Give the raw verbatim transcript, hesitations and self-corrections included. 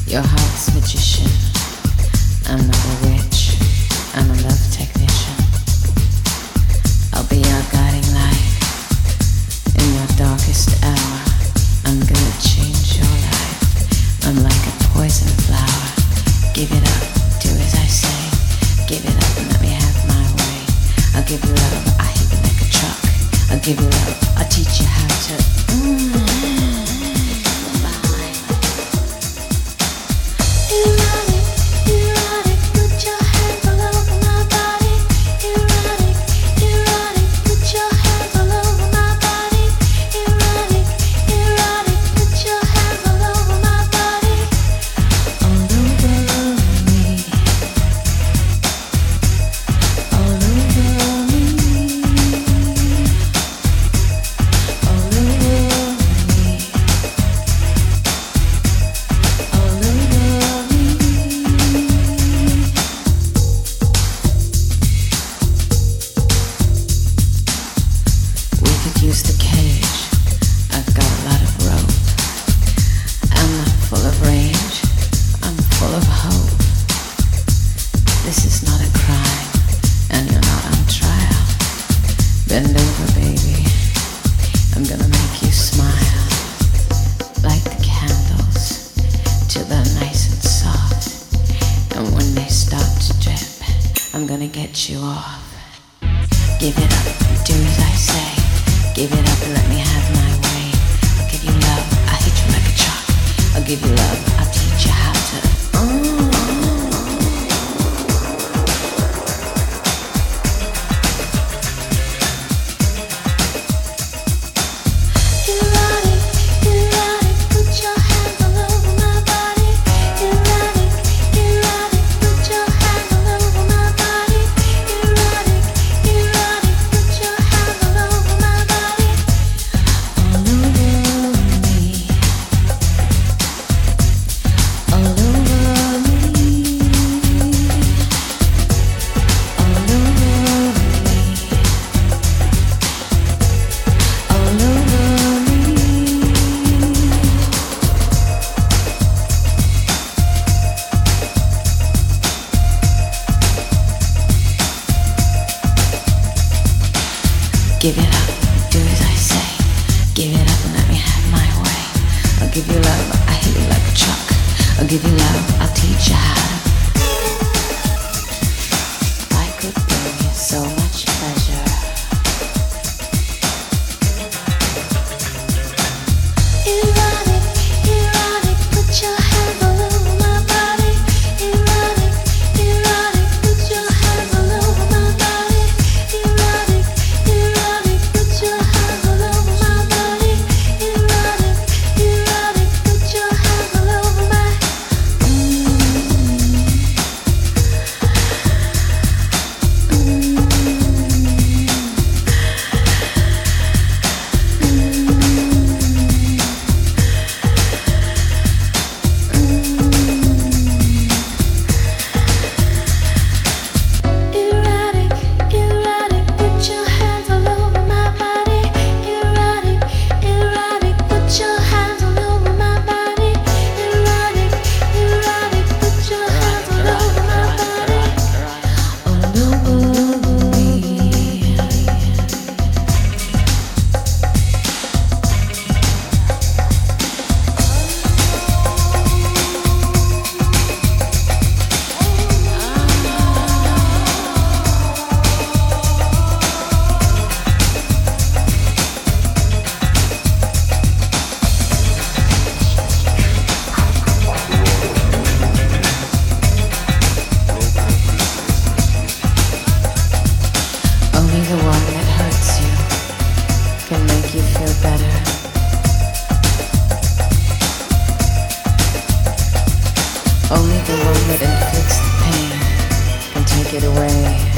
Your heart's magician. I'm not a witch, I'm a love technician. I'll be your guiding light in your darkest hour. I'm gonna change your life. I'm like a poison flower. Give it up, do as I say. Give it up and let me have my way. I'll give you love, I hit you like a truck. I'll give you love, I'll teach you how to. Mm-hmm. Use the cage, I've got a lot of rope. I'm not full of rage, I'm full of hope. This is not a crime, and you're not on trial. Bend over, baby, I'm gonna make you smile. Light the candles till they're nice and soft. And when they start to drip, I'm gonna get you off. Give it up, do as I say. Give it up and let me have my way. I'll give you love, I'll hit you like a truck. I'll give you love, I'll teach you how to. Oh. Give it up, do as I say. Give it up and let me have my way. I'll give you love, I hit you like a truck. I'll give you love, I'll teach you how to. I could bring you so much pleasure. Erotic, erotic, put your hands all over my body. Erotic, erotic, put your hands all over my body. Erotic, erotic, put your hands all over my body. Erotic, erotic, put your hands all over my. Mm. The one that hurts you can make you feel better. Only the one that inflicts the pain can take it away.